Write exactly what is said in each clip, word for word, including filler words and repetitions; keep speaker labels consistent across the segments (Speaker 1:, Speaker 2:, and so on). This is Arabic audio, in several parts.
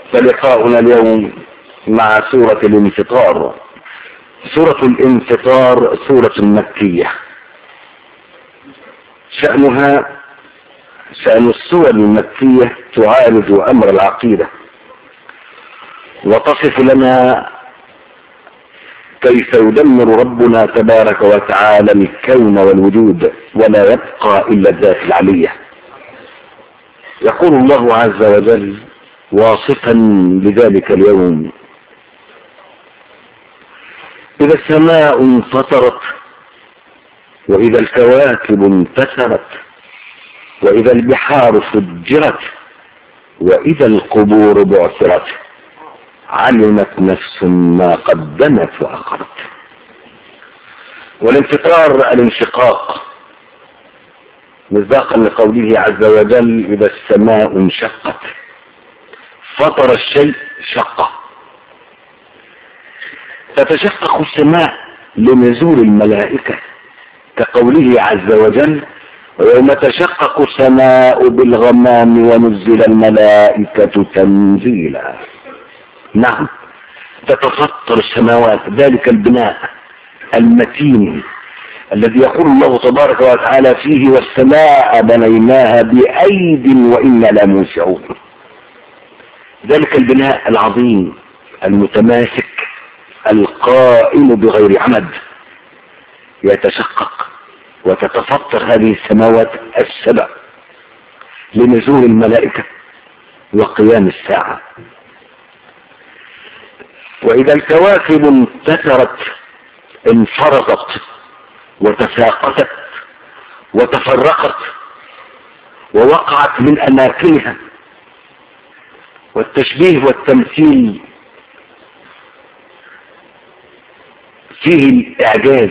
Speaker 1: فلقاؤنا اليوم مع سورة الانفطار. سورة الانفطار سورة مكية، شأنها شأن السور المكية تعالج أمر العقيدة وتصف لنا كيف يدمر ربنا تبارك وتعالى الكون والوجود ولا يبقى إلا الذات العلية. يقول الله عز وجل واصفا لذلك اليوم: إذا السماء انفطرت وإذا الكواكب انتثرت وإذا البحار فجرت وإذا القبور بعثرت علمت نفس ما قدمت وأخرت. والانفطار الانشقاق مصداقا لقوله عز وجل: إذا السماء انشقت. فطر الشيء شقه، تتشقق السماء لنزول الملائكة كقوله عز وجل: ويوم تشقق السماء بالغمام ونزل الملائكة تنزيلا. نعم، تتفطر السماوات، ذلك البناء المتين الذي يقول الله تبارك وتعالى فيه: والسماء بنيناها بأيد وإنا لموسعون. ذلك البناء العظيم المتماسك القائم بغير عمد يتشقق وتتفطر هذه السماوات السبع لنزول الملائكة وقيام الساعة. وإذا الكواكب انتثرت انفرطت وتساقطت وتفرقت ووقعت من أماكنها. والتشبيه والتمثيل فيه الإعجاز،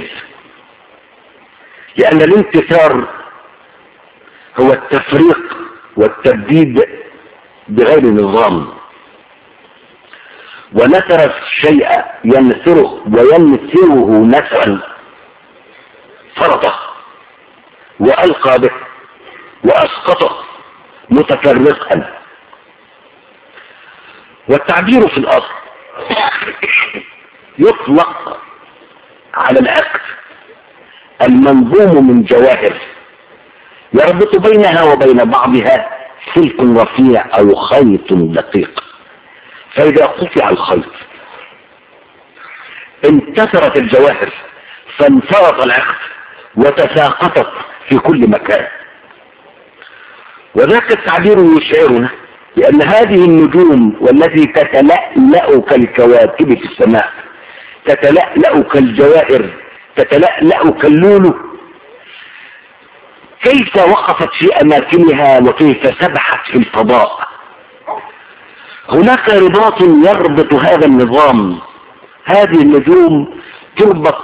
Speaker 1: لأن الانتصار هو التفريق والتبديد بغير نظام. ونثر الشيء ينثره وينثره نثرا، فرطه وألقى به وأسقطه متفرقا. والتعبير في الأصل يطلق على العقد المنظوم من جواهر يربط بينها وبين بعضها سلك رفيع أو خيط دقيق، فإذا قطع الخيط انتثرت الجواهر فانفرط العقد وتساقطت في كل مكان. وذاك التعبير يشعرنا لأن هذه النجوم والتي تتلألأ كالكواكب في السماء، تتلألأ كالجواهر، تتلألأ كاللولو، كيف وقفت في أماكنها وكيف سبحت في الفضاء. هناك رباط يربط هذا النظام. هذه النجوم تربط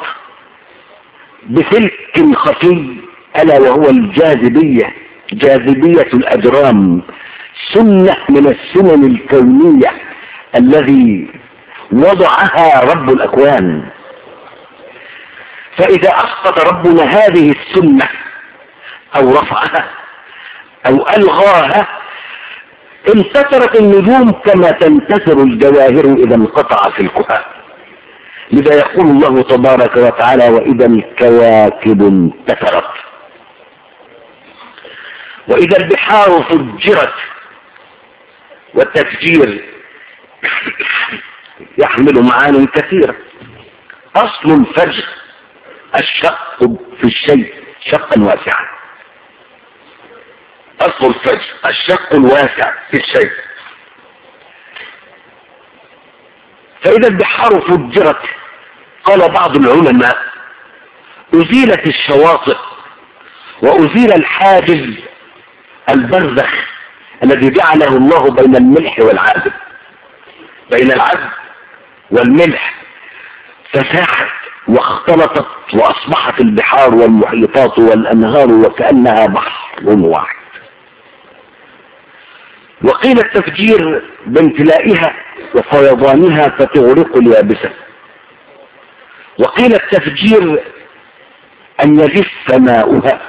Speaker 1: بسلك خفي ألا وهو الجاذبية، جاذبية الأجرام، سنة من السنن الكونية الذي وضعها رب الأكوان. فإذا أسقط ربنا هذه السنة أو رفعها أو ألغاها انتثرت النجوم كما تنتثر الجواهر إذا انقطع سلكها. لذا يقول الله تبارك وتعالى: وإذا الكواكب انتثرت وإذا البحار فجرت. والتفجير يحمل معاني كثيرة. أصل الفجر الشق في الشيء شقا واسعا. أصل الفجر الشق الواسع في الشيء. فإذا البحار فجرت قال بعض العلماء: أزيلت الشواطئ وأزيل الحاجز البرزخ الذي جعله الله بين الملح والعذب، بين العذب والملح، فساحت واختلطت وأصبحت البحار والمحيطات والأنهار وكأنها بحر واحد. وقيل التفجير بامتلائها وفيضانها فتغرق اليابسة. وقيل التفجير أن يجف ماؤها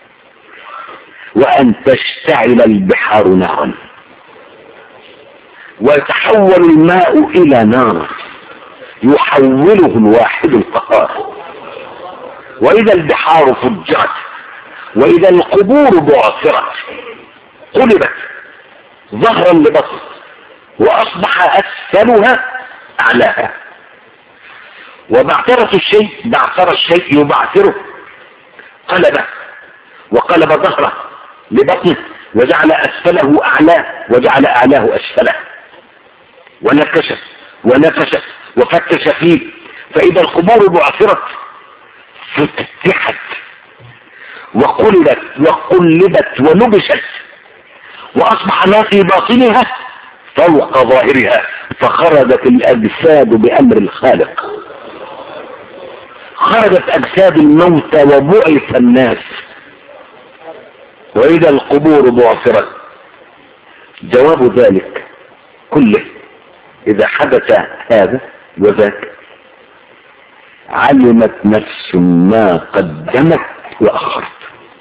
Speaker 1: وأن تشتعل البحار نارا. ويتحول الماء الى نار يحوله الواحد القهار. واذا البحار فجرت واذا القبور بعثرت قلبت ظهرا لبطن واصبح اسفلها اعلاها. وبعثرة الشيء بعثر الشيء يبعثره قلبه وقلب ظهره لبطنه وجعل اسفله اعلاه وجعل اعلاه اسفله ونكش ونفش وفتش فيه. فاذا القبور بعثرت فتحت وقلبت وقلبت ونبشت واصبح ما في باطنها فوق ظاهرها فخرجت الاجساد بامر الخالق. خرجت اجساد الموتى وبعث الناس. واذا القبور بعثرت جواب ذلك كله اذا حدث هذا وذاك علمت نفس ما قدمت واخرت.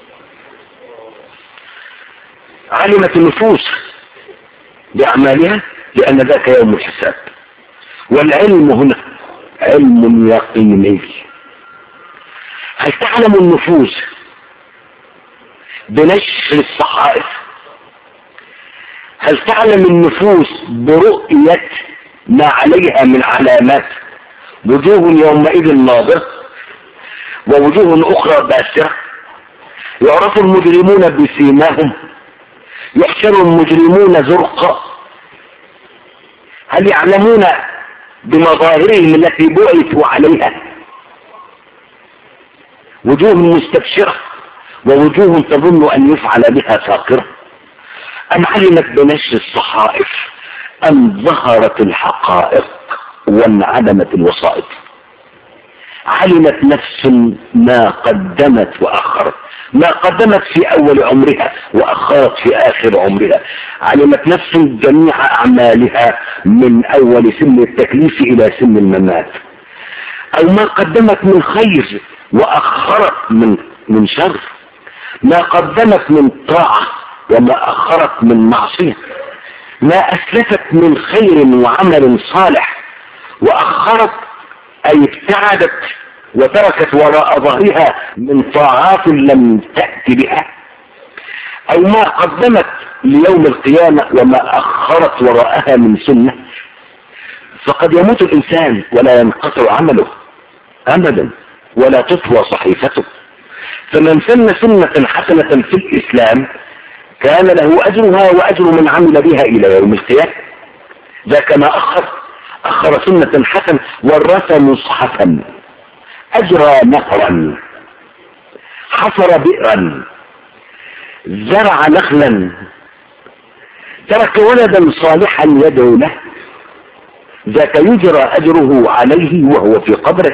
Speaker 1: علمت النفوس باعمالها لان ذاك يوم الحساب. والعلم هنا علم يقيني. هل تعلم النفوس بنشر الصحائف؟ هل تعلم النفوس برؤية ما عليها من علامات؟ وجوه يومئذ ناظرة ووجوه اخرى باسرة يعرف المجرمون بسيماهم يحشر المجرمون زرقا. هل يعلمون بمظاهرهم التي بعثوا عليها؟ وجوه مستبشرة ووجوه تظن ان يفعل بها ساقرة. ام علمت بنشر الصحائف ام ظهرت الحقائق وانعدمت الوسائط؟ علمت نفس ما قدمت واخرت. ما قدمت في اول عمرها واخرت في اخر عمرها. علمت نفس جميع اعمالها من اول سن التكليف الى سن الممات. او ما قدمت من خير واخرت من من شر. ما قدمت من طاعة وما اخرت من معصية. ما اسلفت من خير وعمل صالح واخرت اي ابتعدت وتركت وراء ظهرها من طاعات لم تأتي بها. او ما قدمت ليوم القيامة وما اخرت وراءها من سنة. فقد يموت الانسان ولا ينقطع عمله ابدا ولا تطوى صحيفته. فمن سن سنة حسنة في الاسلام كان له اجرها واجر من عمل بها الى يوم القيامة. ذاك ما اخر اخر سنة حسنة ورث مصحفا اجرى نهرا حفر بئرا زرع نخلا ترك ولدا صالحا يدعو له. ذاك يجرى اجره عليه وهو في قبره.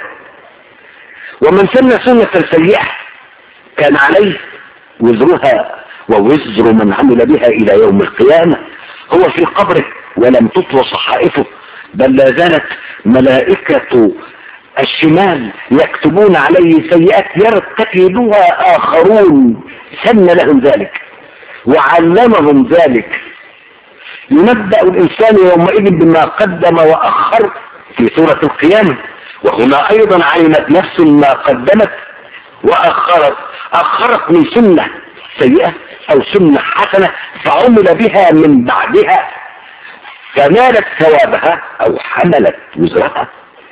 Speaker 1: ومن سن سنة سيئة كان عليه وزرها ووزر من عمل بها الى يوم القيامة. هو في قبره ولم تطوى صحائفه بل لا زالت ملائكة الشمال يكتبون عليه سيئات يرتكبها آخرون سن لهم ذلك وعلمهم ذلك. ينبأ الإنسان يومئذ بما قدم وأخر في سورة القيامة. وهنا أيضا علمت نفس ما قدمت وأخرت. أخرت من سنة سيئة أو سنة حسنة فعمل بها من بعدها فنالت ثوابها أو حملت وزرها.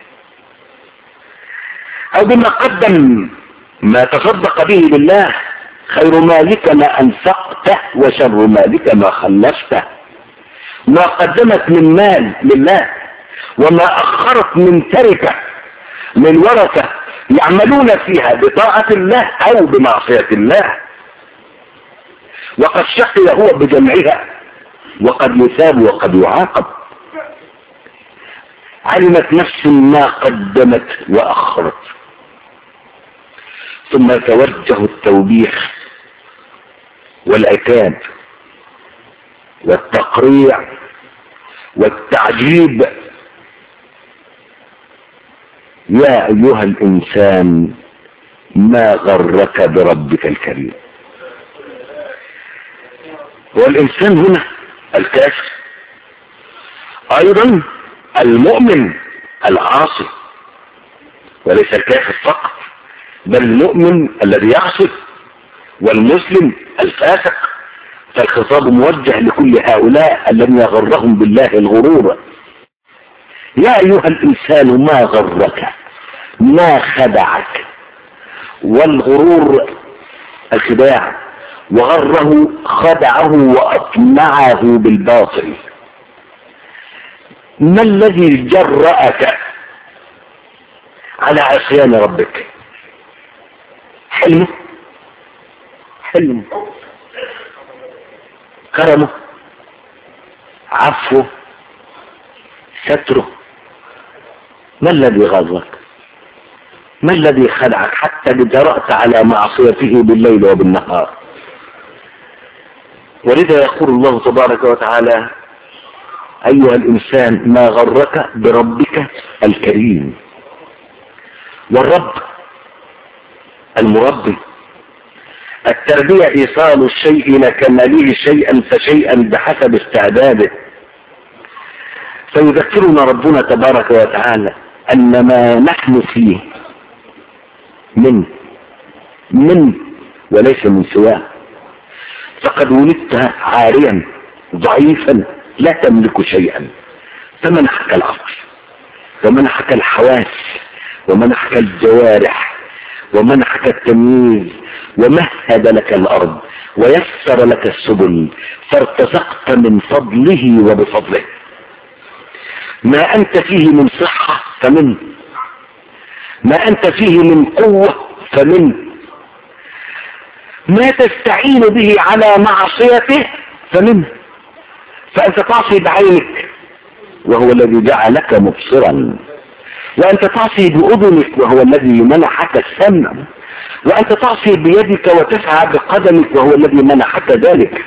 Speaker 1: او بما قدم ما تصدق به لله. خير مالك ما انفقته وشر مالك ما خلفته. ما قدمت من مال لله وما اخرت من تركه من ورثه يعملون فيها بطاعة الله او بمعصية الله. وقد شقي هو بجمعها وقد يثاب وقد يعاقب. علمت نفس ما قدمت واخرت. ثم توجه التوبيخ والعتاب والتقريع والتعجيب. يا ايها الانسان ما غرك بربك الكريم. والانسان هنا الكافر ايضا المؤمن العاصي، وليس الكافر فقط، بل المؤمن الذي يعصي والمسلم الفاسق. فالخطاب موجه لكل هؤلاء الذين غرهم بالله الغرور. يا ايها الانسان ما غرك، ما خدعك. والغرور الخداع، وغره خدعه واطمعه بالباطل. ما الذي جرأك على عصيان ربك؟ حلمه، حلمه، كرمه، عفوه، ستره. ما الذي غضبك؟ ما الذي خدعك حتى جرأت على معصيته بالليل وبالنهار؟ ولذا يقول الله تبارك وتعالى: أيها الإنسان ما غرك بربك الكريم. والرب المربي. التربية إيصال الشيء إلى كماله شيئا فشيئا بحسب استعداده. فيذكرنا ربنا تبارك وتعالى أن ما نحن فيه من من وليس من سواه. فقد ولدت عاريا ضعيفا لا تملك شيئا، فمنحك العقل ومنحك الحواس ومنحك الجوارح ومنحك التمييز، ومهد لك الأرض ويسر لك السبل، فارتزقت من فضله وبفضله. ما أنت فيه من صحة فمنه، ما أنت فيه من قوة فمنه، ما تستعين به على معصيته فمنه. فأنت تعصي بعينك وهو الذي جعلك مبصرا، وأنت تعصي بأذنك وهو الذي منحك السمع، وأنت تعصي بيدك وتسعى بقدمك وهو الذي منحك ذلك.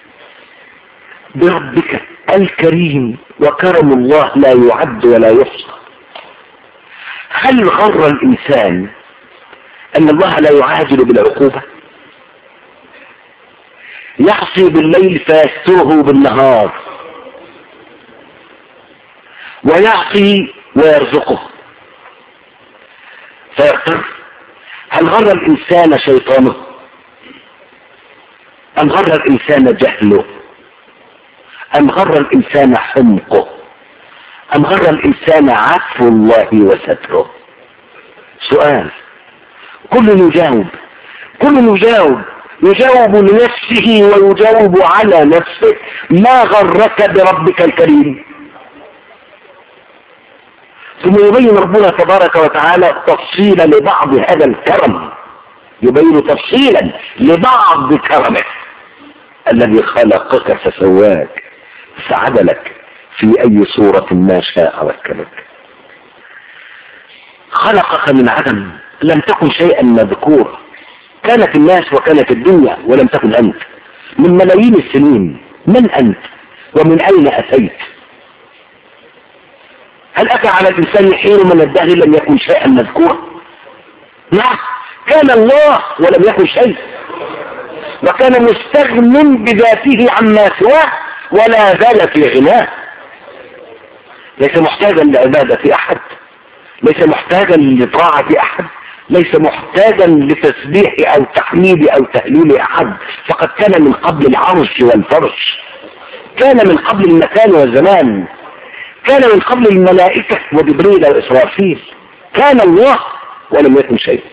Speaker 1: بربك الكريم، وكرم الله لا يعد ولا يحصى. هل غر الإنسان أن الله لا يعاجل بالعقوبة؟ يعصي بالليل فيستره بالنهار، ويعصي ويرزقه فيغتر. هل غر الإنسان شيطانه؟ أم غر الإنسان جهله؟ أم غر الإنسان حمقه؟ أم غر الإنسان عفو الله وستره؟ سؤال كل يجاوب، كل يجاوب يجاوب لنفسه ويجاوب على نفسه. ما غرك بربك الكريم؟ ثم يبين ربنا تبارك وتعالى تفصيلا لبعض هذا الكرم، يبين تفصيلا لبعض كرمه. الذي خلقك فسواك فعدلك في أي صورة ما شاء ركبك. خلقك من عدم، لم تكن شيئا مذكورا. كانت الناس وكانت الدنيا ولم تكن أنت. من ملايين السنين من أنت ومن أين أتيت؟ هل أتى على الإنسان حين من الدهر لم يكن شيئا مذكورا؟ نعم، كان الله ولم يكن شيء، وكان مستغن بذاته عما سواه ولا زال في غناه. ليس محتاجا لعبادة أحد، ليس محتاجا لطاعة أحد، ليس محتاجا لتسبيح أو تحميد أو تهليل أحد. فقد كان من قبل العرش والفرش، كان من قبل المكان والزمان، كان من قبل الملائكة وجبريل وإسرافيل. كان الله ولم يكن شيء.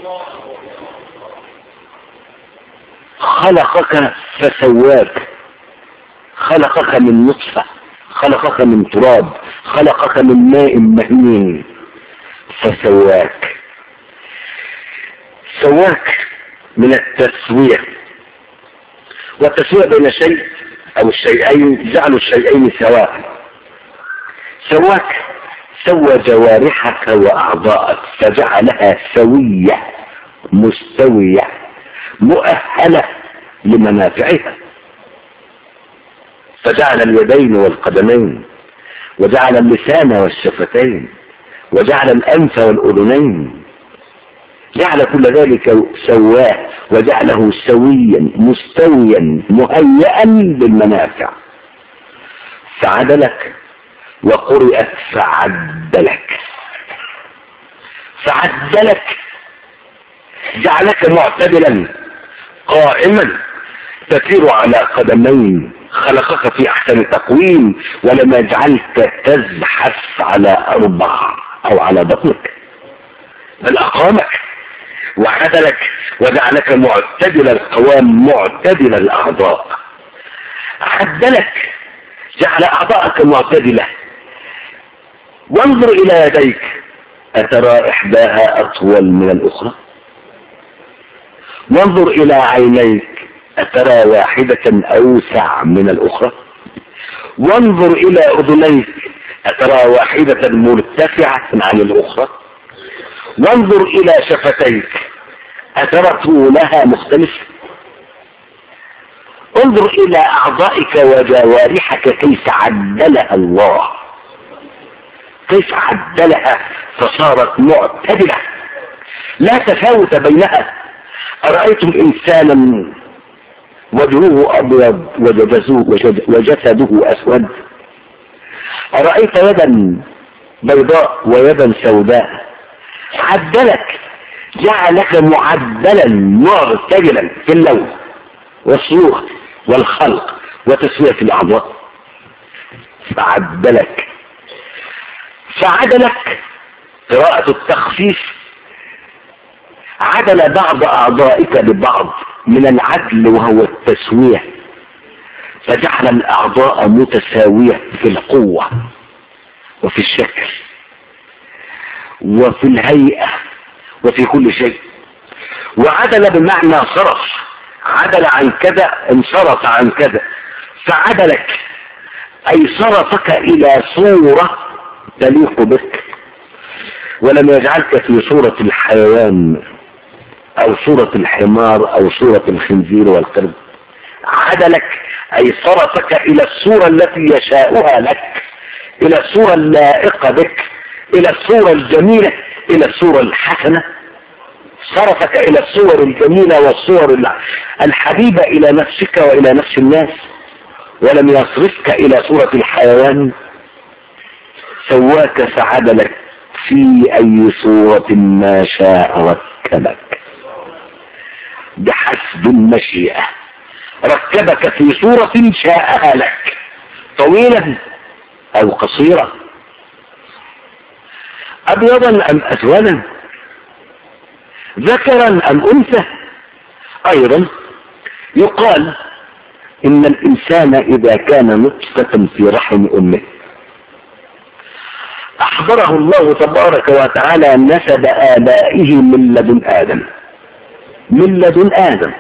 Speaker 1: خلقك فسواك، خلقك من نطفة، خلقك من تراب، خلقك من ماء مهين فسواك. سواك من التسوية، والتسوية بين شيء أو الشيئين، جعلوا الشيئين سواء. سواك سوى جوارحك وأعضاءك فجعلها سوية مستوية مؤهلة لمنافعها. فجعل اليدين والقدمين، وجعل اللسان والشفتين، وجعل الأنف والأذنين، جعل كل ذلك سواه وجعله سويا مستويا مهيئا بالمنافع. فعدلك وقرئت فعدلك. فعدلك جعلك معتدلا قائما تسير على قدمين، خلقك في احسن تقويم، ولم يجعلك تزحف على اربع او على بطنك، بل اقامك وعدلك وجعلك معتدل القوام معتدل الاعضاء. عدلك جعل اعضاءك معتدلة. وانظر الى يديك، اترى احداها اطول من الاخرى؟ وانظر الى عينيك، اترى واحدة اوسع من الاخرى؟ وانظر الى اذنيك، اترى واحدة مرتفعة عن الاخرى؟ وانظر الى شفتيك، اترى طولها مختلف؟ انظر الى اعضائك وجوارحك كيف عدلها الله، كيف عدلها فصارت معتدلة لا تفاوت بينها. أرأيتم إنسانا وجهه أبيض وجسده أسود؟ أرأيت يدا بيضاء ويدا سوداء؟ عدلك، جعلك معدلا معتدلا في اللون والصورة والخلق وتسوية الأعضاء. فعدلك. فعدلك قراءة التخفيف، عدل بعض أعضائك ببعض من العدل وهو التسوية، فجعل الأعضاء متساوية في القوة وفي الشكل وفي الهيئة وفي كل شيء. وعدل بمعنى صرف، عدل عن كذا انصرف عن كذا. فعدلك أي صرفك إلى صورة تليق بك، ولم يجعلك في صورة الحيوان أو صورة الحمار أو صورة الخنزير والقرد. عدلك أي صرفك إلى الصورة التي يشاؤها لك، إلى الصورة اللائقة بك، إلى الصورة الجميلة، إلى الصورة الحسنة. صرفك إلى الصور الجميلة والصور الحبيبة إلى نفسك وإلى نفس الناس، ولم يصرفك إلى صورة الحيوان. سواك فعدلك في أي صورة ما شاء ركبك بحسب المشيئة. ركبك في صورة شاءها لك، طويلا أو قصيرا، أبيضا أم أسودا، ذكرا أم أنثى. أيضا يقال إن الإنسان إذا كان نطفة في رحم أمه أحضره الله تبارك وتعالى نسب آبائه من لدن آدم، من لدن آدم،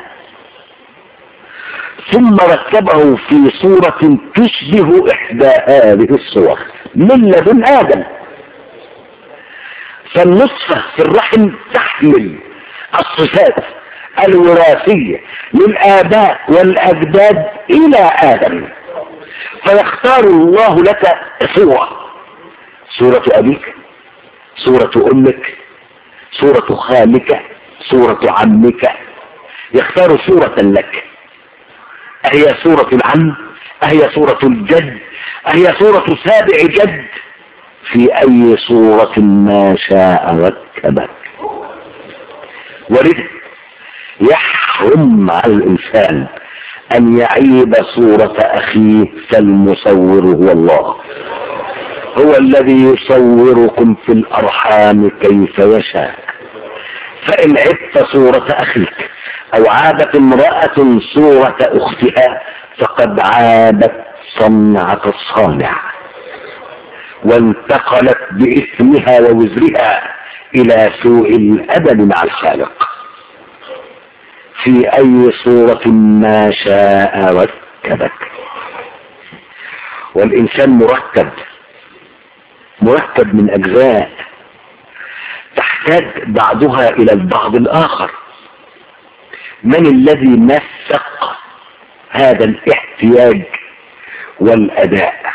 Speaker 1: ثم ركبه في صورة تشبه إحدى هذه الصور من لدن آدم. فالنطفة في الرحم تحمل الصفات الوراثية للآباء والأجداد إلى آدم، فيختار الله لك صورة، صورة أبيك، صورة أمك، صورة خالك، صورة عمك. يختار صورة لك، أهي صورة العم، أهي صورة الجد، أهي صورة سابع جد، في أي صورة ما شاء ركبك. ولذا يحرم على الإنسان أن يعيب صورة أخيه، فالمصور هو الله، هو الذي يصوركم في الأرحام كيف يشاء. فإن عبت صورة أخيك أو عابت امرأة صورة أختها فقد عابت صنعة الصانع، وانتقلت بإثمها ووزرها إلى سوء الأدب مع الخالق. في أي صورة ما شاء ركبك. والإنسان مركب، مركب من أجزاء تحتاج بعضها إلى البعض الآخر. من الذي نسق هذا الاحتياج والأداء؟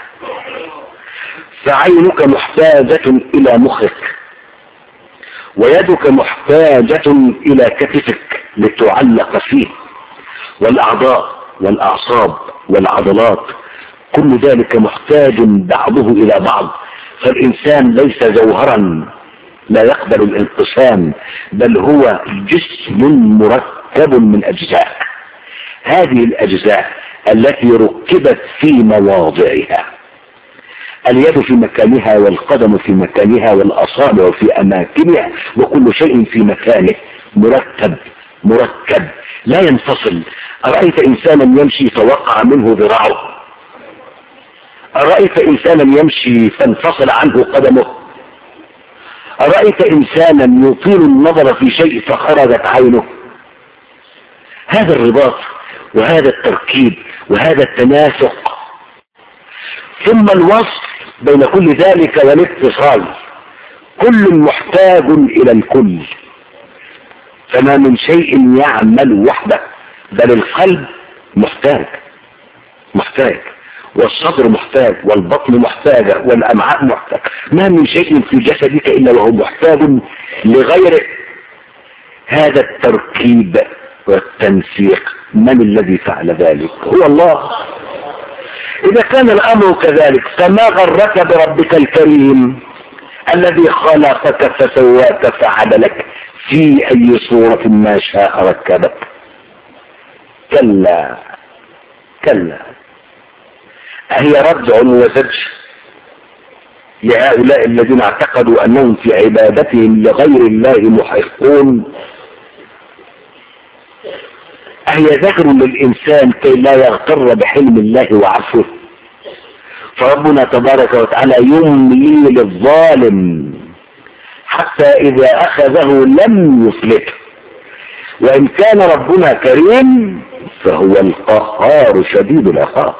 Speaker 1: فعينك محتاجة إلى مخك، ويدك محتاجة إلى كتفك لتعلق فيه، والأعضاء والأعصاب والعضلات كل ذلك محتاج بعضه إلى بعض، فالإنسان ليس جوهرا لا يقبل الانقسام، بل هو جسم مركب من أجزاء. هذه الأجزاء التي ركبت في مواضعها، اليد في مكانها والقدم في مكانها والأصابع في أماكنها وكل شيء في مكانه، مرتب مركب لا ينفصل. أرأيت إنسانا يمشي فوقع منه ذراعه؟ أرأيت إنسانا يمشي فانفصل عنه قدمه؟ أرأيت إنسانا يطيل النظر في شيء فخرجت عينه؟ هذا الرباط وهذا التركيب وهذا التناسق، ثم الوصل بين كل ذلك والاتصال، كل محتاج إلى الكل، فما من شيء يعمل وحده، بل القلب محتاج محتاج والصدر محتاج والبطن محتاجة والأمعاء محتاج، ما من شيء في جسدك إلا وهو محتاج لغيره. هذا التركيب والتنسيق من الذي فعل ذلك؟ هو الله. إذا كان الأمر كذلك فما غرك بربك الكريم الذي خلقك فسواك فعدلك في أي صورة ما شاء ركبك؟ كلا كلا، أهي ردع وزجر لهؤلاء الذين اعتقدوا أنهم في عبادتهم لغير الله محقون؟ أهي ذكر للإنسان كي لا يغتر بحلم الله وعفوه؟ فربنا تبارك وتعالى يملي للظالم حتى إذا أخذه لم يفلته، وإن كان ربنا كريم فهو القهار شديد العقاب،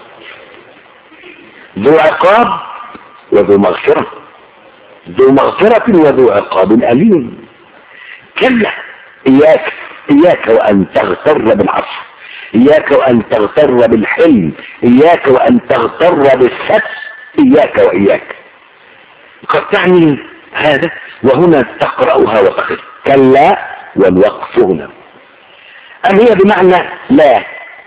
Speaker 1: ذو عقاب وذو مغفرة، ذو مغفرة وذو عقاب أليم. كلا، إياك إياك وأن تغتر بالعفو، إياك وأن تغتر بالحلم، إياك وأن تغتر بالستر، إياك وإياك. قد تعني هذا وهنا تقرأها وتقف. كلا والوقف هنا، أم هي بمعنى لا،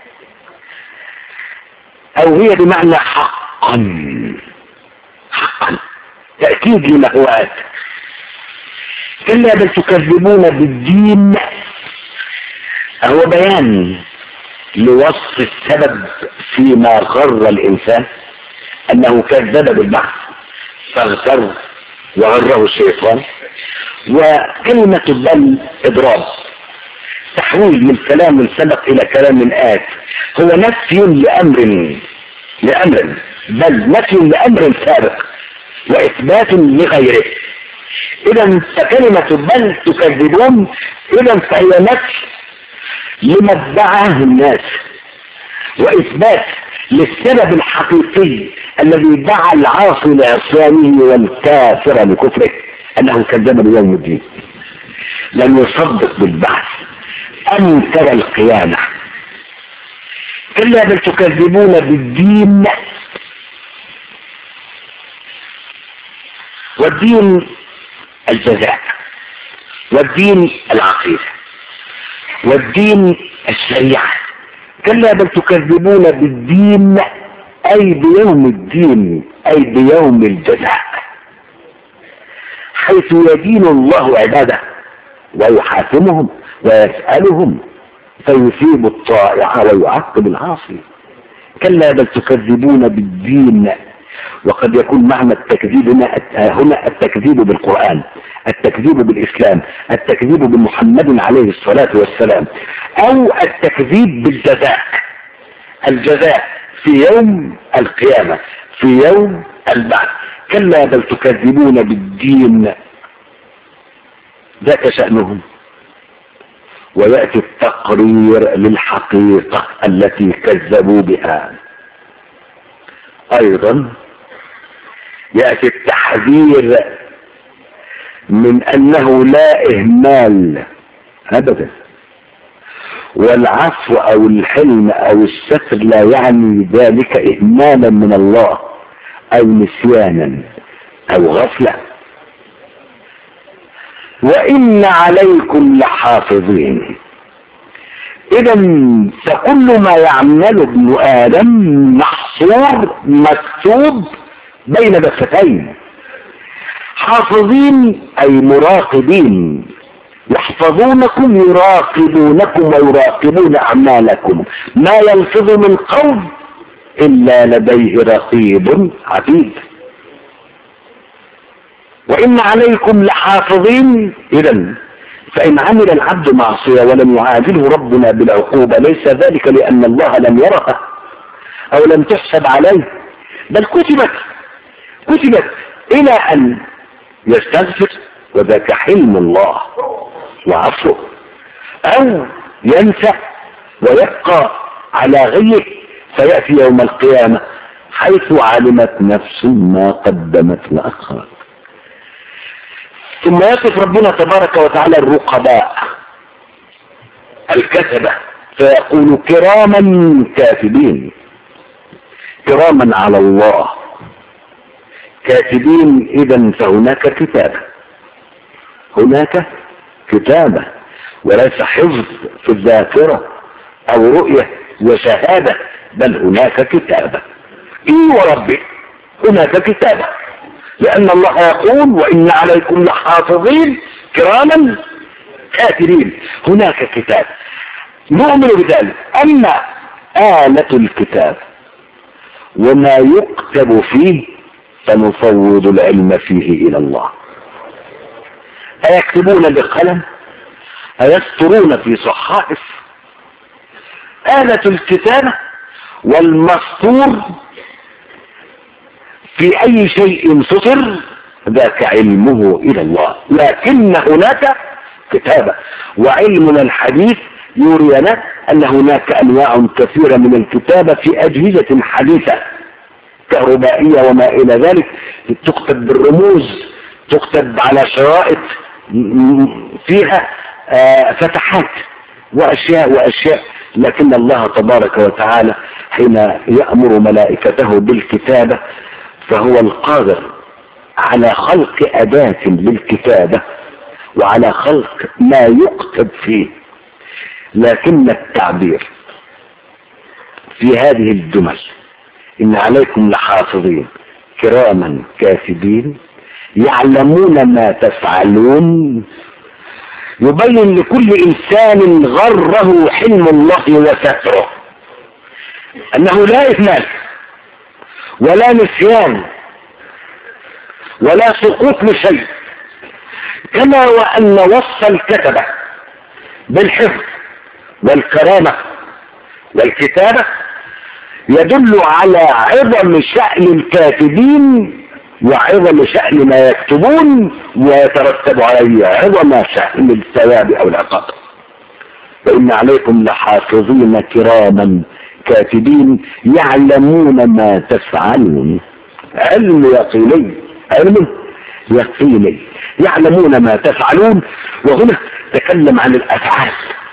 Speaker 1: أو هي بمعنى حقا حقا تأكيد لما هو آت. كلا بل تكذبون بالدين، هو بيان لوصف السبب فيما غر الإنسان، أنه كذب بالبعث فاغتر وغره الشيطان. وكلمة بل إضراب، تحويل من كلام سبق إلى كلام آت، هو نفي لأمر لأمر بل نفي لأمر سابق وإثبات لغيره. إذا فكلمة بل تكذبون إذا فهي نفي لما ادعاه الناس وإثبات للسبب الحقيقي الذي دعا العاصي لعصيانه والكافر لكفره، أنه كذب بيوم الدين، لم يصدق بالبعث، أنكر القيامة. كلا بل تكذبون بالدين، والدين الجزاء، والدين العقيدة، والدين الشريعة. كلا بل تكذبون بالدين أي بيوم الدين، أي بيوم الجزاء، حيث يدين الله عباده ويحاكمهم ويسألهم فيثيب الطائع ويعاقب العاصي. كلا بل تكذبون بالدين، وقد يكون معنى التكذيب هنا التكذيب بالقرآن، التكذيب بالإسلام، التكذيب بمحمد عليه الصلاة والسلام، أو التكذيب بالجزاء، الجزاء في يوم القيامة، في يوم البعث. كلا بل تكذبون بالدين، ذاك شأنهم. ويأتي التقرير للحقيقة التي كذبوا بها. أيضا يأتي التحذير من أنه لا إهمال أبدا، والعفو أو الحلم أو الستر لا يعني ذلك إهمالا من الله أو نسيانا أو غفلة. وإن عليكم لحافظين اذا فكل ما يعمله ابن ادم محصور مكتوب بين دفتين. حافظين اي مراقبين، يحفظونكم يراقبونكم ويراقبون اعمالكم، ما يلفظ من قول الا لديه رقيب عتيد. وان عليكم لحافظين. اذا فان عمل العبد معصيه ولم يعاجله ربنا بالعقوبه ليس ذلك لان الله لم يرها او لم تحسب عليه، بل كتبت كتبت الى ان يستغفر، وذاك حلم الله وعفوه، او ينسى ويبقى على غيه فيأتي يوم القيامة حيث علمت نفس ما قدمت وأخرت. ثم يصف ربنا تبارك وتعالى الرقباء الكتبة فيقول كراما كاتبين، كراما على الله كاتبين. إذا فهناك كتابة، هناك كتابة وليس حفظ في الذاكرة أو رؤية وشهادة، بل هناك كتابة. إي وربي هناك كتابة، لأن الله يقول وإن عليكم لحافظين كراما كاتبين. هناك كتاب نؤمن بذلك. أما آلة الكتاب وما يكتب فيه فنفوض العلم فيه إلى الله. أيكتبون بقلم؟ أيسطرون في صحائف؟ آلة الكتابة والمسطور في أي شيء سطر ذاك علمه إلى الله، لكن هناك كتابة. وعلمنا الحديث يرينا أن هناك أنواع كثيرة من الكتابة في أجهزة حديثة كهربائية وما إلى ذلك، تكتب بالرموز، تكتب على شرائط فيها فتحات وأشياء وأشياء. لكن الله تبارك وتعالى حين يأمر ملائكته بالكتابة فهو القادر على خلق أداة للكتابة وعلى خلق ما يكتب فيه. لكن التعبير في هذه الجمل إن عليكم لحافظين كراما كاتبين يعلمون ما تفعلون يبين لكل إنسان غره حلم الله وستره أنه لا إهمال ولا نسيان ولا سقوط لشيء، كما وأن وصف الكتبة بالحفظ والكرامة والكتابة يدل على عظم شأن الكاتبين وعظم شأن ما يكتبون ويترتب عليه عظم شأن الثواب أو العقاب. وإن عليكم لحافظين كراما كاتبين يعلمون ما تفعلون. علم يقيني، علم يقيني، يعلمون ما تفعلون. وهنا تكلم عن الأفعال،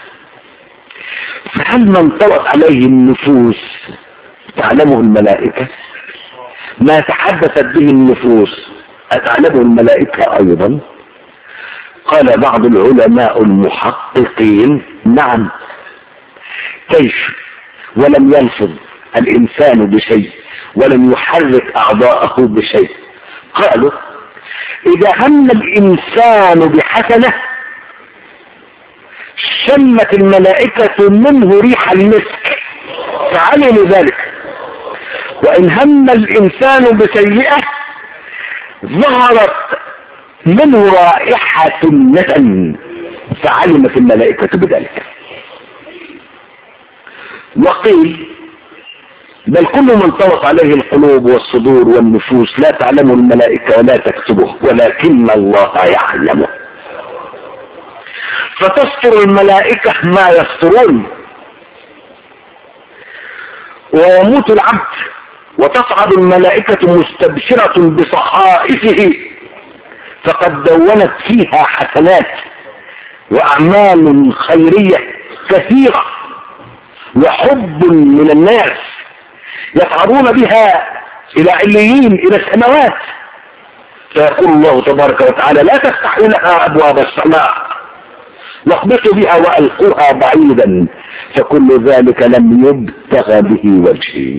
Speaker 1: فهل ما انطوت عليه النفوس تعلمه الملائكة؟ ما تحدثت به النفوس أتعلمه الملائكة أيضا؟ قال بعض العلماء المحققين نعم. كيف ولم يلفظ الإنسان بشيء ولم يحرك أعضاءه بشيء؟ قالوا إذا هم الإنسان بحسنة شمت الملائكة منه ريح المسك فعلموا ذلك، وإن هم الإنسان بسيئة ظهرت منه رائحة الندم فعلمت الملائكة بذلك. وقيل بل كل من طوت عليه القلوب والصدور والنفوس لا تعلمه الملائكة ولا تكتبه ولكن الله يعلمه، فتستر الملائكة ما يسترون. ويموت العبد وتصعد الملائكة مستبشرة بصحائفه فقد دونت فيها حسنات وأعمال خيرية كثيرة وحب من الناس يصعدون بها إلى عليين إلى السماوات، فيقول الله تبارك وتعالى لا تفتحوا لها أبواب السماء واخبطوا بها والقوها بعيدا، فكل ذلك لم يبتغ به وجهي.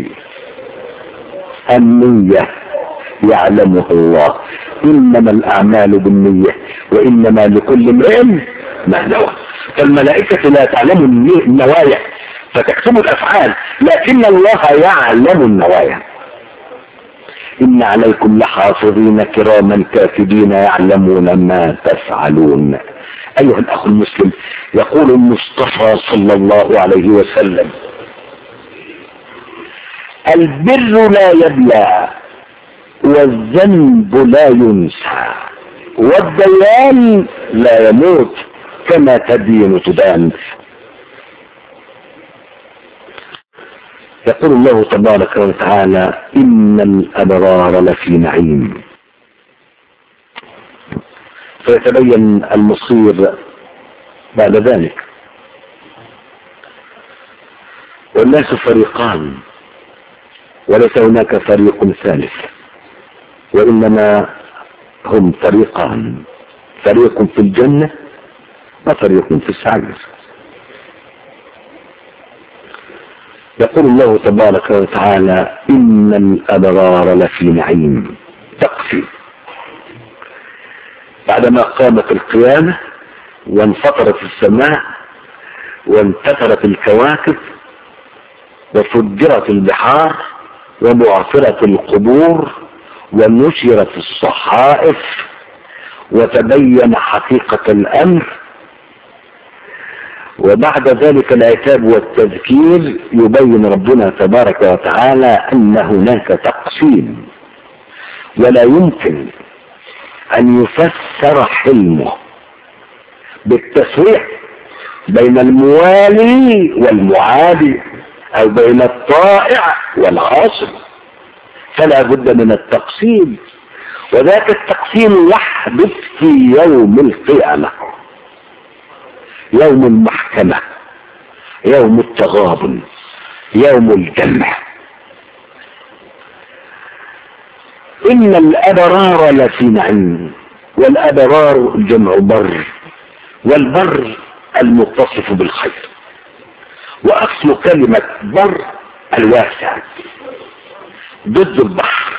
Speaker 1: النية يعلمها الله، انما الاعمال بالنية وانما لكل امرئ ما نوى. فالملائكة لا تعلم النوايا فتكتب الافعال، لكن الله يعلم النوايا. ان عليكم لحافظين كراما كاتبين يعلمون ما تفعلون. ايها الاخ المسلم، يقول المصطفى صلى الله عليه وسلم: البر لا يبلى والذنب لا ينسى والديان لا يموت كما تدين تدان. يقول الله تبارك وتعالى: إن الأبرار لفي نعيم. فيتبين المصير بعد ذلك. والناس فريقان وليس هناك فريق ثالث، وإنما هم فريقان، فريق في الجنة وفريق في السعير. يقول الله تبارك وتعالى: إن الأبرار لفي نعيم. تقفي بعدما قامت القيامة وانفطرت السماء وانتثرت الكواكب وفجرت البحار وبعثرت القبور ونشرت الصحائف وتبين حقيقة الأمر، وبعد ذلك العتاب والتذكير يبين ربنا تبارك وتعالى أن هناك تقسيم، ولا يمكن أن يفسر حلمه بالتسوية بين الموالي والمعادي أو بين الطائع والعاصي، فلا بد من التقسيم، وذاك التقسيم يحدث في يوم القيامة، يوم المحكمة، يوم التغابن، يوم الجمع. إن الأبرار لفي نعيم، والأبرار جمع بر، والبر المتصف بالخير، وأصل كلمة بر الواسع ضد البحر.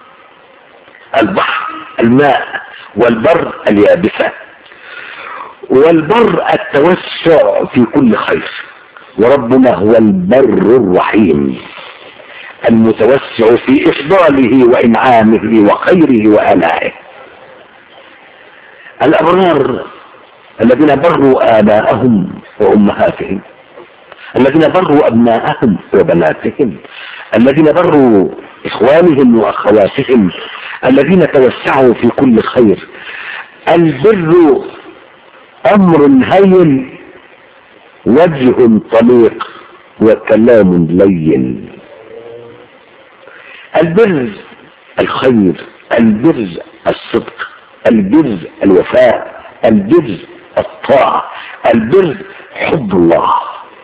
Speaker 1: البحر الماء والبر اليابسة، والبر التوسع في كل خير، وربنا هو البر الرحيم المتوسع في إفضاله وإنعامه وخيره وآلائه. الأبرار الذين بروا آباءهم وأمهاتهم، الذين بروا أبناءهم وبناتهم، الذين بروا إخوانهم وأخواتهم، الذين توسعوا في كل خير. البر أمر هين، وجه طليق، وكلام لين. البر الخير، البر الصدق، البر الوفاء، البر الطاعة، البر حب الله.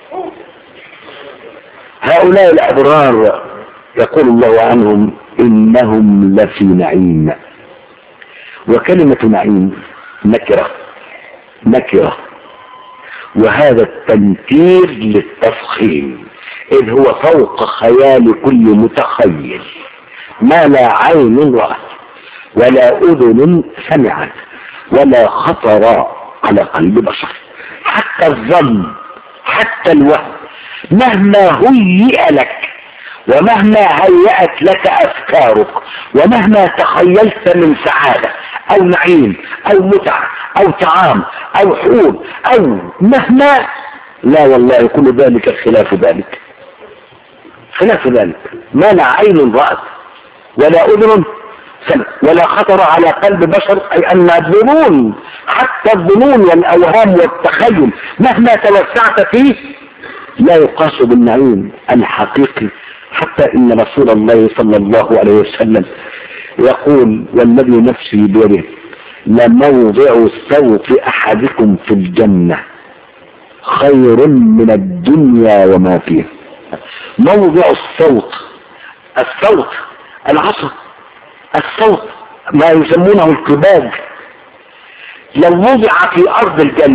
Speaker 1: هؤلاء الأبرار يقول الله عنهم: إنهم لفي نعيم. وكلمة نعيم نكرة نكرة، وهذا التنكير للتفخيم، إذ هو فوق خيال كل متخيل، ما لا عين رأت ولا أذن سمعت ولا خطر على قلب بشر. حتى الظن، حتى الوهم، مهما هيئ لك ومهما هيأت لك أفكارك ومهما تخيلت من سعادة أو نعيم أو متعة أو طعام أو حور أو مهما، لا والله كل ذلك خلاف ذلك، خلاف ذلك. ما لا عين رأت ولا أذن سمع ولا خطر على قلب بشر، أي أن الظنون، حتى الظنون والأوهام والتخيل مهما توسعت فيه لا يقاس بالنعيم الحقيقي. حتى إن رسول الله صلى الله عليه وسلم يقول: والذي نفسي بيده لموضع صوت أحدكم في الجنة خير من الدنيا وما فيها. موضع الصوت، الصوت العصا، الصوت ما يسمونه الكباج، لو وضع في أرض الجنة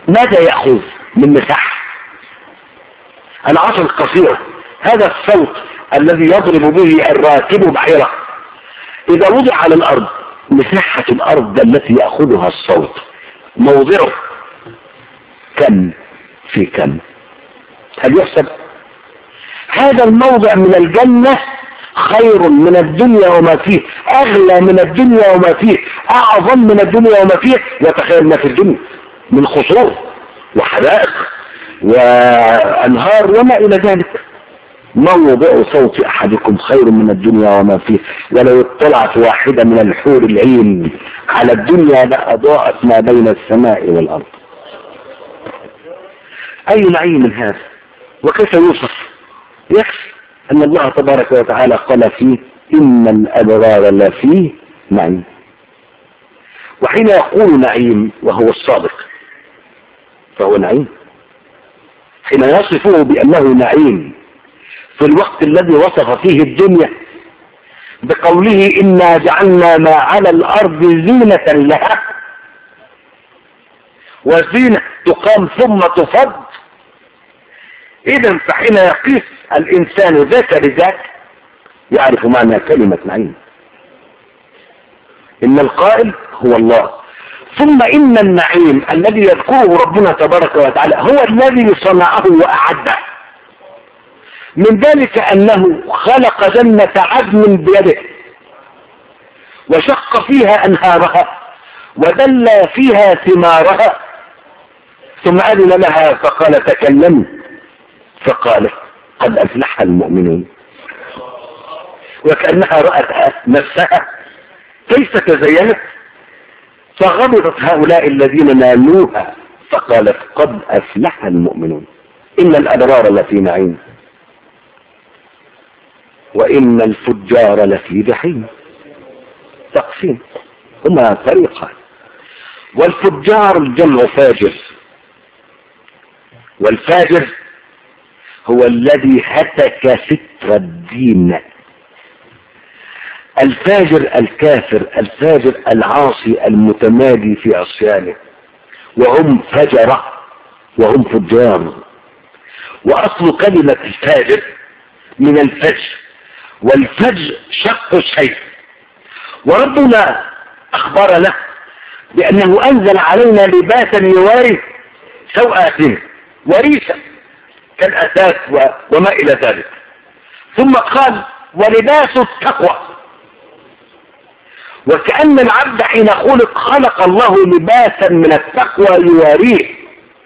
Speaker 1: ماذا يأخذ من مساحة؟ العصا القصيرة، هذا الصوت الذي يضرب به الراكب بعيره إذا وضع على الأرض، مساحة الأرض التي يأخذها الصوت موضعه كم في كم؟ هل يحسب؟ هذا الموضع من الجنة خير من الدنيا وما فيه، أغلى من الدنيا وما فيه، أعظم من الدنيا وما فيه. وتخيل ما في الدنيا من قصور وحدائق وأنهار وما إلى ذلك. موضع صوت أحدكم خير من الدنيا وما فيه، ولو اطلعت واحدة من الحور العين على الدنيا لأضاءت ما بين السماء والأرض. أي نعيم هذا؟ وكيف يوصف؟ يكفي أن الله تبارك وتعالى قال فيه إن الأبرار لفيه نعيم. وحين يقول نعيم وهو الصادق فهو نعيم، حين يصفه بأنه نعيم في الوقت الذي وصف فيه الدنيا بقوله إنا جعلنا ما على الأرض زينة لها، والزينة تقام ثم تفض. إذن فحين يقيس الإنسان ذاك بذاك يعرف معنى كلمة نعيم. إن القائل هو الله، ثم إن النعيم الذي يذكره ربنا تبارك وتعالى هو الذي صنعه وأعده. من ذلك أنه خلق جنة عدن بيده وشق فيها أنهارها ودل فيها ثمارها، ثم أذن لها فقال تكلمي، فقال قد أفلح المؤمنون. وكأنها رأت نفسها كيف تزينت فغضبت هؤلاء الذين نالوها فقالت قد أفلح المؤمنون. إن الأبرار لفي نعيم وإن الفجار لفي جحيم. تقسيم، هما طريقان. والفجار الجمع فاجر، والفاجر هو الذي هتك ستر الدين. الفاجر الكافر، الفاجر العاصي المتمادي في عصيانه، وهم فجرة وهم فجار. وأصل كلمة الفاجر من الفجر، والفجر شق الشيء. وربنا أخبرنا بأنه أنزل علينا لباسا يواري سوآتنا وريشا كالأساس وما إلى ذلك، ثم قال ولباس التقوى. وكأن العبد حين خلق خلق الله لباسا من التقوى يواريه.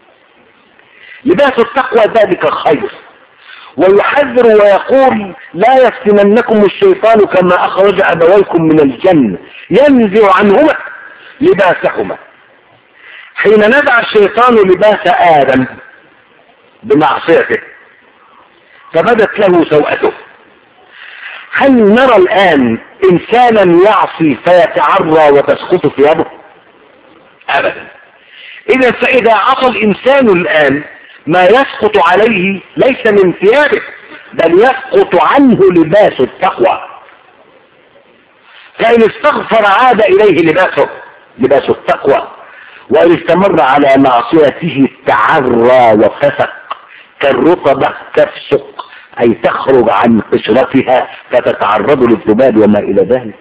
Speaker 1: لباس التقوى ذلك خير، ويحذر ويقول لا يفتننكم الشيطان كما أخرج أبويكم من الجنة ينزع عنهما لباسهما. حين نزع الشيطان لباس آدم بمعصيته فبدت له سوءته. هل نرى الآن إنسانا يعصي فيتعرى وتسقط ثيابه؟ أبدا. إذا فإذا عصى الإنسان الآن ما يسقط عليه ليس من ثيابه بل يسقط عنه لباس التقوى. فإن استغفر عاد إليه لباسه لباس التقوى، وإن استمر على معصيته تعرى وفسق كالرطبة تفسق، أي تخرج عن قشرتها فتتعرض للذباب وما إلى ذلك.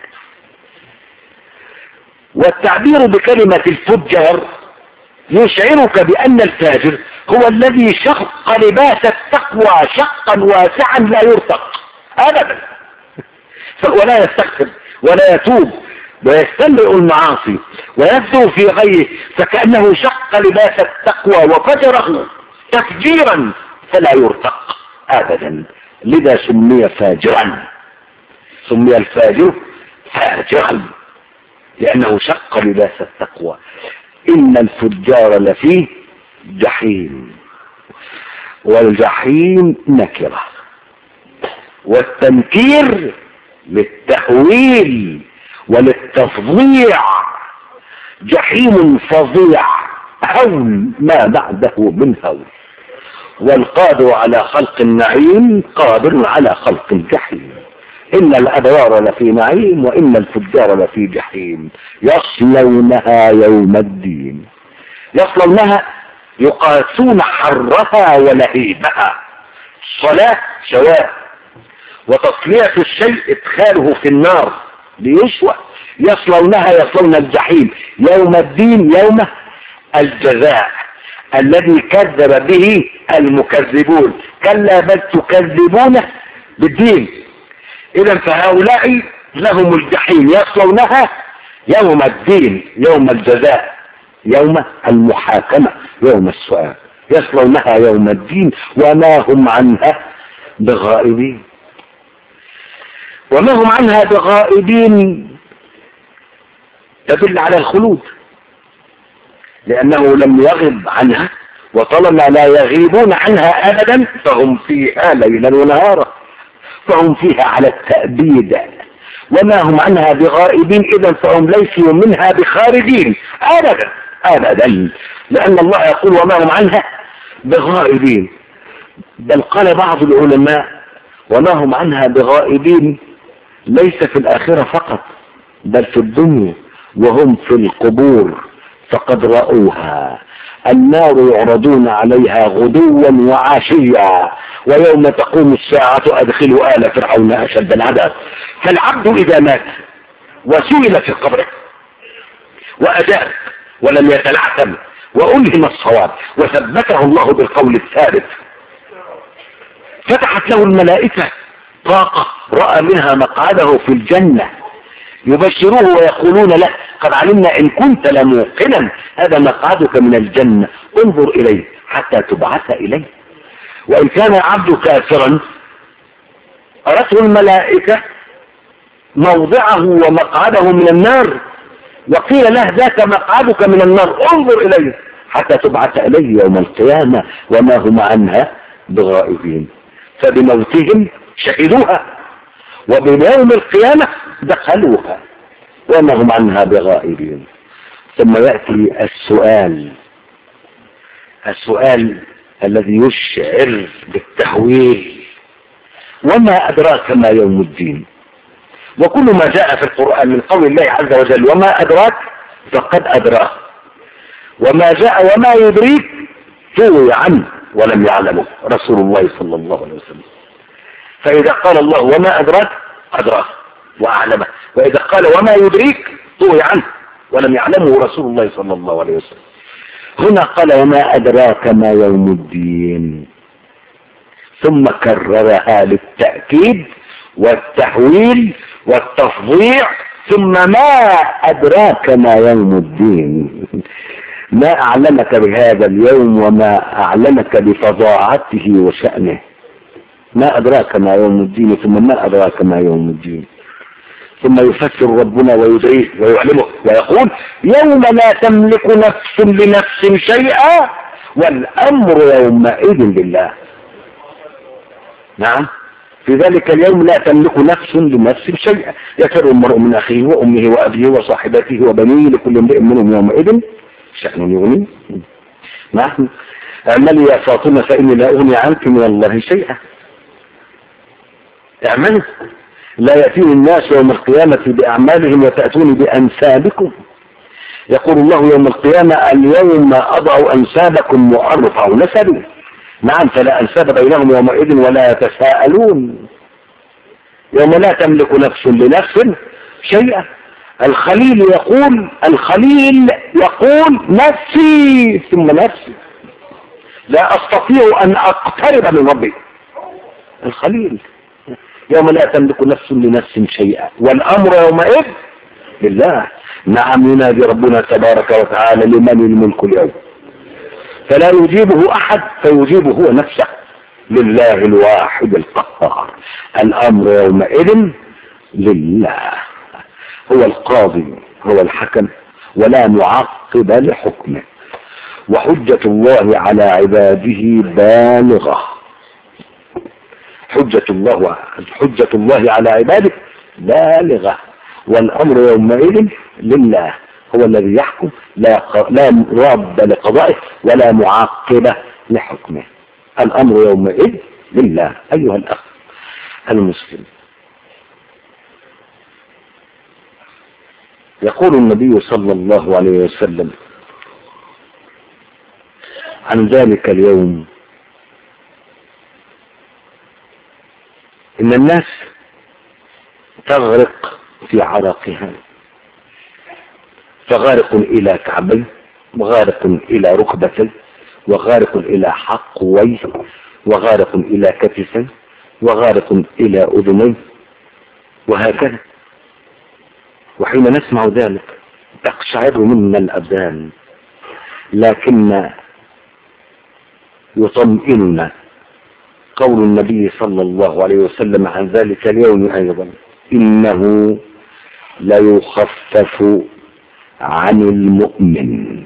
Speaker 1: والتعبير بكلمة الفجار يشعرك بأن الفاجر هو الذي شق لباس التقوى شقا واسعا لا يرتق أبدا، ولا يستغفر ولا يتوب ويستمر المعاصي ويبدو في غيه، فكأنه شق لباس التقوى وفجره تفجيرا فلا يرتق أبدا. لذا سمي فاجرا، سمي الفاجر فاجرا لأنه شق لباس التقوى. إن الفجار لفيه جحيم، والجحيم نكرة، والتنكير للتهويل وللتفظيع. جحيم فظيع هول ما بعده من هول. والقادر على خلق النعيم قادر على خلق الجحيم. إن الأبرار لفي نعيم وإن الفجار لفي جحيم يصلونها يوم الدين. يصلونها يقاسون حرها ولهيبها. الصلاة سواء، وتصلية الشيء ادخاله في النار ليشوى. يصلونها يصلون الجحيم يوم الدين، يوم الجزاء الذي كذب به المكذبون. كلا بل تكذبون بالدين. اذا فهؤلاء لهم الجحيم يصلونها يوم الدين، يوم الجزاء، يوم المحاكمة، يوم السؤال. يصلونها يوم الدين وما هم عنها بغائبين. وما هم عنها بغائبين تدل على الخلود، لأنه لم يغب عنها، وطالما لا يغيبون عنها أبدا فهم فيها ليلا ونهارا، فهم فيها على التأبيد. وما هم عنها بغائبين، إذا فهم ليسوا منها بخارجين أبدا أبدا، لأن الله يقول وما هم عنها بغائبين. بل قال بعض العلماء وما هم عنها بغائبين ليس في الآخرة فقط، بل في الدنيا وهم في القبور فقد رأوها. النار يعرضون عليها غدوا وعشيا ويوم تقوم الساعة أدخلوا آل فرعون أشد العذاب. فالعبد إذا مات وسئل في قبره وأجاب ولم يتلعثم وألهم الصواب وثبته الله بالقول الثابت، فتحت له الملائكة طاقة رأى منها مقعده في الجنة، يبشروه ويقولون له قد علمنا إن كنت لموقنا هذا مقعدك من الجنة، انظر إليه حتى تبعث إليه. وإن كان عبد كافرا أرته الملائكة موضعه ومقعده من النار، وقيل له ذاك مقعدك من النار انظر إليه حتى تبعث إليه يوم القيامة وما هم عنها بغائبين. فبموتهم شهدوها وبيوم القيامة دخلوها وما هم عنها بغائبين. ثم يأتي السؤال، السؤال الذي يشعر بالتهويل: وما أدراك ما يوم الدين؟ وكل ما جاء في القرآن من قول الله عز وجل وما أدراك فقد أدراك، وما جاء وما يدريك توي عنه ولم يعلمه رسول الله صلى الله عليه وسلم. فإذا قال الله وما أدراك أدراك وأعلمه، وإذا قال وما يدريك توي عنه ولم يعلمه رسول الله صلى الله عليه وسلم. هنا قال وما أدراك ما يوم الدين، ثم كررها للتأكيد والتحويل والتفضيع. ثم ما أدراك ما يوم الدين، ما أعلمك بهذا اليوم وما أعلمك بفظاعته وشأنه. ما أدراك ما يوم الدين، ثم ما أدراك ما يوم الدين. ثم يفسر ربنا ويدعيه ويعلمه ويقول يوم لا تملك نفس لنفس شيئا والأمر يومئذ لله. نعم، في ذلك اليوم لا تملك نفس لنفس شيئا، يفر المرء من أخيه وأمه وأبيه وصاحبته وبنيه لكل امرئ منهم يومئذ شأن يغنيه. نعم، اعملي يا فاطمة فإني لا أغني عنك من الله شيئا. اعملوا، لا يأتيني الناس يوم القيامة بأعمالهم وتأتوني بأنسابكم. يقول الله يوم القيامة اليوم أضع أنسابكم وأرفع نسبي. نعم، فلا أنساب بينهم يومئذ ولا يتساءلون. يوم لا تملك نفس لنفس شيئا. الخليل يقول الخليل يقول نفسي ثم نفسي، لا أستطيع أن أقترب من ربي. الخليل يوم لا تملك نفس لنفس شيئا والأمر يومئذ لله. نعم، ينادي ربنا تبارك وتعالى لمن الملك اليوم، فلا يجيبه أحد فيجيب هو نفسه، لله الواحد القهار. الأمر يومئذ لله، هو القاضي هو الحكم ولا معقب لحكمه، وحجة الله على عباده بالغة. حجة الله حجة الله على عباده بالغة، والأمر يومئذ لله، هو الذي يحكم، لا لا راد لقضائه ولا معقب لحكمه. الأمر يومئذ لله. أيها الأخ المسلم، يقول النبي صلى الله عليه وسلم عن ذلك اليوم إن الناس تغرق في عرقها، فغارق إلى كعبين، وغارق إلى ركبتين، وغارق إلى حقويه، وغارق إلى كتفين، وغارق إلى أذنين، وهكذا. وحين نسمع ذلك تقشعر منا الأبدان، لكن يطمئننا قول النبي صلى الله عليه وسلم عن ذلك اليوم أيضا: إنه ليخفف عن المؤمن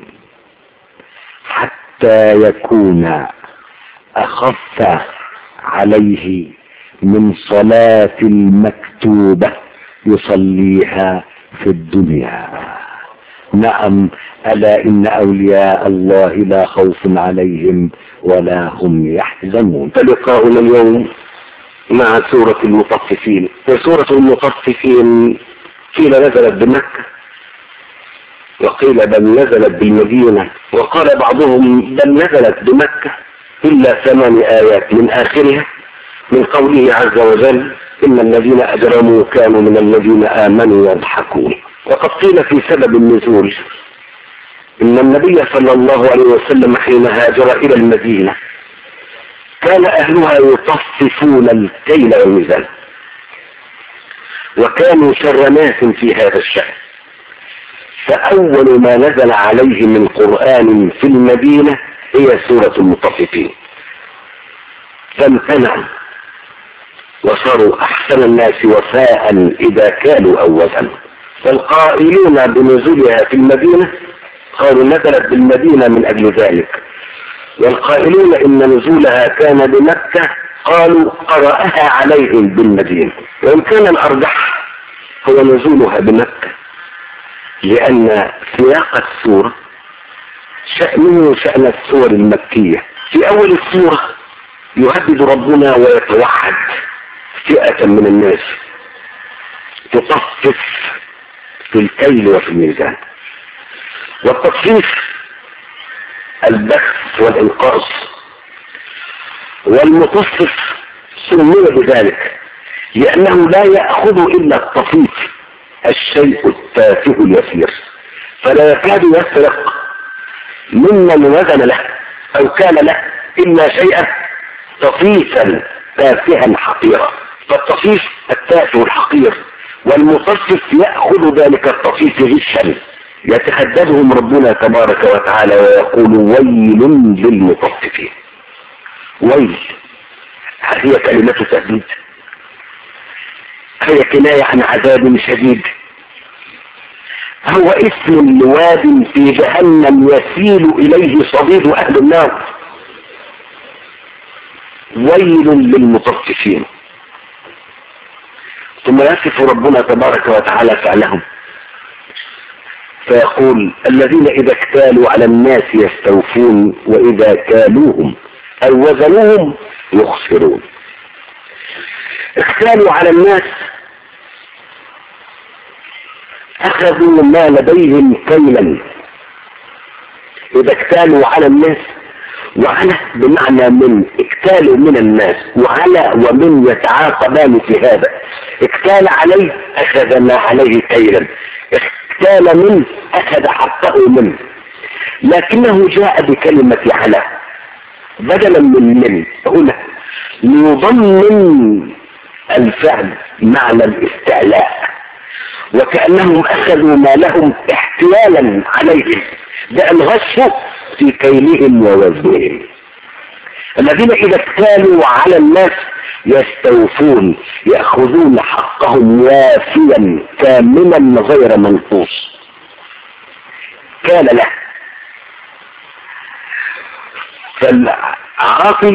Speaker 1: حتى يكون أخف عليه من صلاة المكتوبة يصليها في الدنيا. نعم، ألا إن أولياء الله لا خوف عليهم ولا هم يحزنون.
Speaker 2: فلقاؤنا اليوم مع سورة المطففين. وسورة المطففين قيل نزلت بمكة، وقيل بل نزلت بالمدينة، وقال بعضهم بل نزلت بمكة إلا ثمان آيات من آخرها من قوله عز وجل: إن الذين أجرموا كانوا من الذين آمنوا يضحكون. وقد قيل في سبب النزول إن النبي صلى الله عليه وسلم حين هاجر إلى المدينة كان أهلها يطففون الكيل والميزان، وكانوا شر ناس في هذا الشأن. فأول ما نزل عليه من قرآن في المدينة هي سورة المطففين، فامتنعوا وصاروا أحسن الناس وفاء إذا كانوا أو وزنوا. فالقائلون بنزولها في المدينة قالوا نزلت بالمدينة من أجل ذلك، والقائلون إن نزولها كان بمكة قالوا قرأها عليهم بالمدينة. وإن كان الأرجح هو نزولها بمكة، لأن سياق السورة شأنه شأن السور المكية. في أول السورة يهدد ربنا ويتوعد فئة من الناس تطفف في الكيل وفي الميزان. والتطفيف البخس والإنقاص، والمطفف سمي بذلك لأنه لا يأخذ إلا الطفيف، الشيء التافه اليسير، فلا يكاد يسرق ممن وزن له أو كان له إلا شيئا طفيفا تافها حقيرا. فالطفيف التافه الحقير، والمطفف يأخذ ذلك الطفيف غشا يتهددهم ربنا تبارك وتعالى ويقول: ويل للمطففين. ويل هل هي كلمة تهديد؟ هي كناية عن عذاب شديد؟ هو اسم لواد في جهنم يسيل إليه صديد أهل النار. ويل للمطففين. ثم يصف ربنا تبارك وتعالى فعلهم فيقول: الذين إذا اكتالوا على الناس يستوفون وإذا كالوهم أو وزنوهم يخسرون. اكتالوا على الناس، أخذوا ما لديهم كيلا. إذا اكتالوا على الناس، وعلى بمعنى من، اكتالوا من الناس، وعلى ومن يتعاقبان في هذا. اكتال عليه أخذ ما عليه كيلا، اكتال منه أخذ حقه منه، لكنه جاء بكلمة على بدلا من من هنا ليضمن الفعل معنى الاستعلاء، وكأنهم أخذوا ما لهم احتيالا عليهم بأن غشوا في كيلهم ووزنهم. الذين إذا اكتالوا على الناس يستوفون، يأخذون حقهم وافيا كاملا غير منقوص. كان له. فالعاقل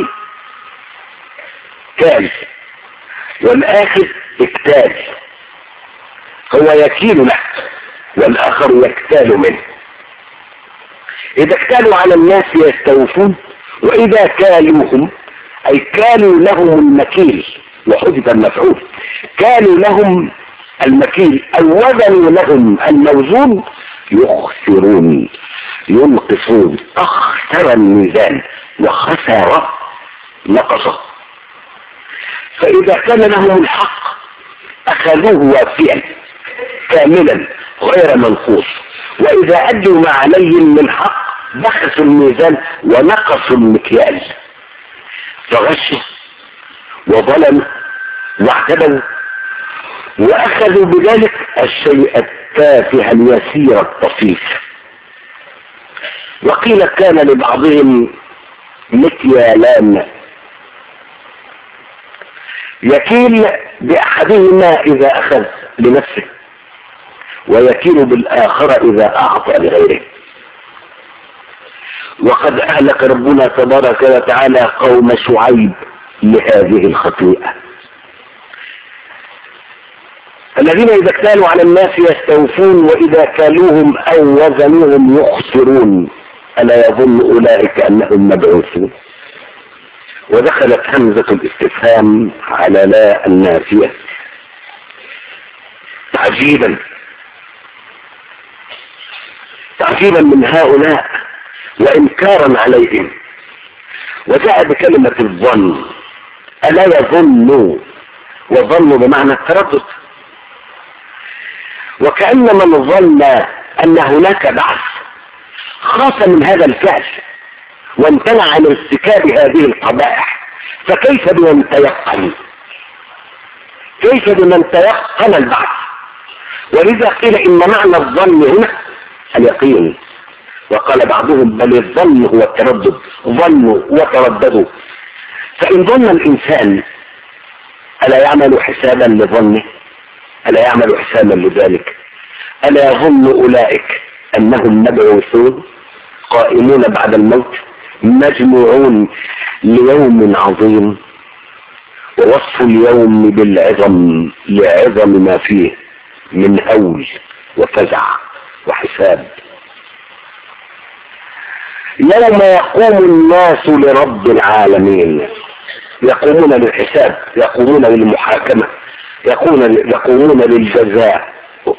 Speaker 2: كان، والآخر اكتال، هو يكيل له والآخر يكتال منه. إذا اكتالوا على الناس يستوفون، وإذا كالوهم أي كالوا لهم المكيل، وحذف المفعول، كالوا لهم المكيل أو وزنوا لهم الموزون يخسرون، ينقصون. أخس
Speaker 1: فاكثر الميزان وخسر نقصه. فاذا كان لهم الحق اخذوه وافيا كاملا غير منقوص، واذا ادوا ما عليهم من حق بخسوا الميزان ونقصوا المكيال، فغشوا وظلموا واعتدوا واخذوا بذلك الشيء التافه اليسير الطفيف. وقيل كان لبعضهم مكيالان، يكيل باحدهما اذا اخذ لنفسه ويكيل بالاخر اذا اعطى لغيره. وقد اهلك ربنا تبارك وتعالى قوم شعيب لهذه الخطيئة، الذين اذا اكتالوا على الناس يستوفون واذا كالوهم او وزنوهم يخسرون، الا يظن اولئك انهم مبعوثون. ودخلت همزة الاستفهام على لا النافية تعجيبا تعجيبا من هؤلاء وانكارا عليهم، وجاء بكلمة الظن. الا يظن، وظن بمعنى التردد، وكأن من ظن ان هناك بعث خاص من هذا الفعل وامتنع عن ارتكاب هذه القبائح، فكيف بمن تيقن كيف بمن تيقن البعث؟ ولذا قيل ان معنى الظن هنا اليقين، وقال بعضهم بل الظن هو التردد، ظنوا وترددوا. فإن ظن الإنسان ألا يعمل حسابا لظنه؟ ألا يعمل حسابا لذلك؟ ألا يظن أولئك أنهم مبعوثون قائمون بعد الموت مجموعون ليوم عظيم؟ ووصف اليوم بالعظم لعظم ما فيه من هول وفزع وحساب. يوم يقوم الناس لرب العالمين، يقومون للحساب، يقومون للمحاكمة، يقومون للجزاء.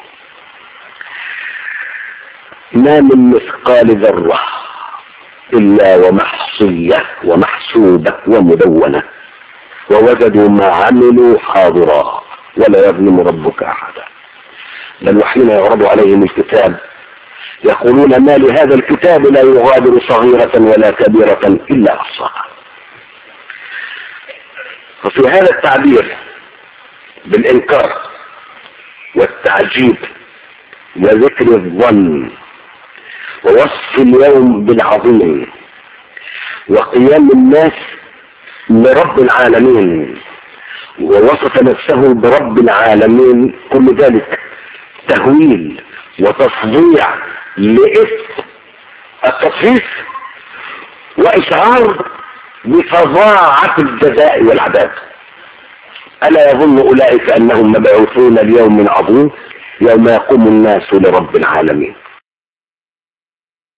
Speaker 1: ما من مثقال ذرة إلا ومحصية ومحسوبة ومدونة، ووجدوا ما عملوا حاضرا ولا يظلم ربك أحدا. بل وحين يعرض عليهم الكتاب يقولون ما لهذا الكتاب لا يغادر صغيرة ولا كبيرة إلا أحصاها. ففي هذا التعبير بالإنكار والتعجيب وذكر الظن ووصف اليوم بالعظيم وقيام الناس لرب العالمين ووصف نفسه برب العالمين، كل ذلك تهويل وتصديع لإثم التصفيف وإشعار بفظاعة الجزاء والعذاب. ألا يظن أولئك أنهم مبعوثون ليوم عظيم يوم يقوم الناس لرب العالمين.